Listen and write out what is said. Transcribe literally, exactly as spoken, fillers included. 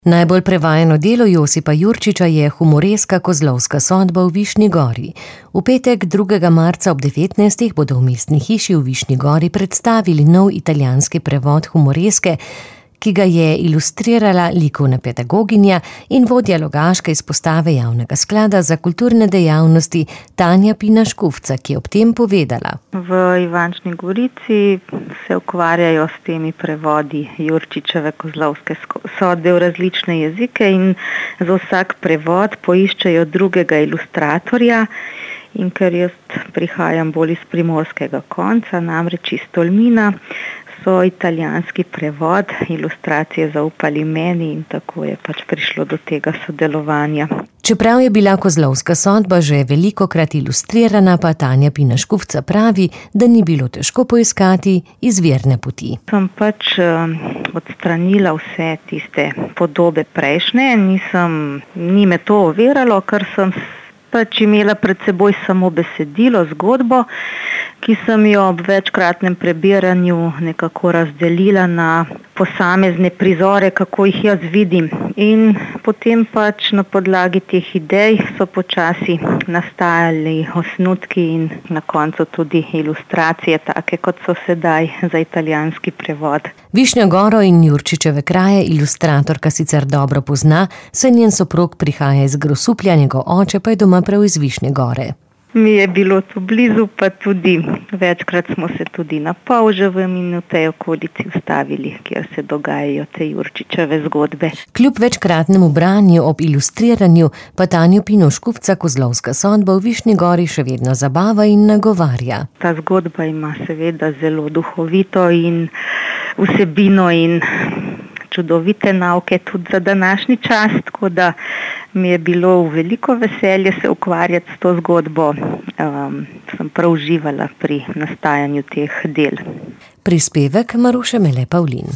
Najbolj prevajano delo Josipa Jurčiča je humoreska Kozlovska sodba v Višnji Gori. V petek, drugega marca ob devetnajstih bodo v Mestni hiši v Višnji Gori predstavili nov italijanski prevod humoreske, ki ga je ilustrirala likovna pedagoginja in vodja Logaške izpostave Javnega sklada za kulturne dejavnosti Tanja Pina Škufca, ki je ob tem povedala. V Ivančni Gorici se ukvarjajo s temi prevodi Jurčičeve Kozlovske sodbe v različne jezike in za vsak prevod poiščejo drugega ilustratorja. In ker jaz prihajam bolj iz primorskega konca, namreč iz Tolmina, so italijanski prevod, ilustracije zaupali meni in tako je pač prišlo do tega sodelovanja. Čeprav je bila Kozlovska sodba že velikokrat ilustrirana, pa Tanja Pina Škufca pravi, da ni bilo težko poiskati izvirne poti. Sem pač uh, odstranila vse tiste podobe prejšnje, nisem, ni me to oviralo, ker sem pač imela pred seboj samo besedilo, zgodbo, ki sem jo ob večkratnem prebiranju nekako razdelila na posamezne prizore, kako jih jaz vidim. In potem pač na podlagi teh idej so počasi nastajali osnutki in na koncu tudi ilustracije, take kot so sedaj za italijanski prevod. Višnjo Goro in Jurčičeve kraje ilustratorka sicer dobro pozna, saj njen soprog prihaja iz Grosuplja, njegov oče pa je doma prav iz Višnje Gore. Mi je bilo tu blizu, pa tudi večkrat smo se tudi na Polževem in v tej okolici ustavili, kjer se dogajajo te Jurčičeve zgodbe. Kljub večkratnemu branju ob ilustriranju pa Tanjo Pino Škufca Kozlovska sodba v Višnji Gori še vedno zabava in nagovarja. Ta zgodba ima seveda zelo duhovito in vsebino in čudovite nauke tudi za današnji čas, tako da mi je bilo veliko veselje se ukvarjati s to zgodbo. Um, sem prav uživala pri nastajanju teh del. Prispevek Maruše Mele Pavlin.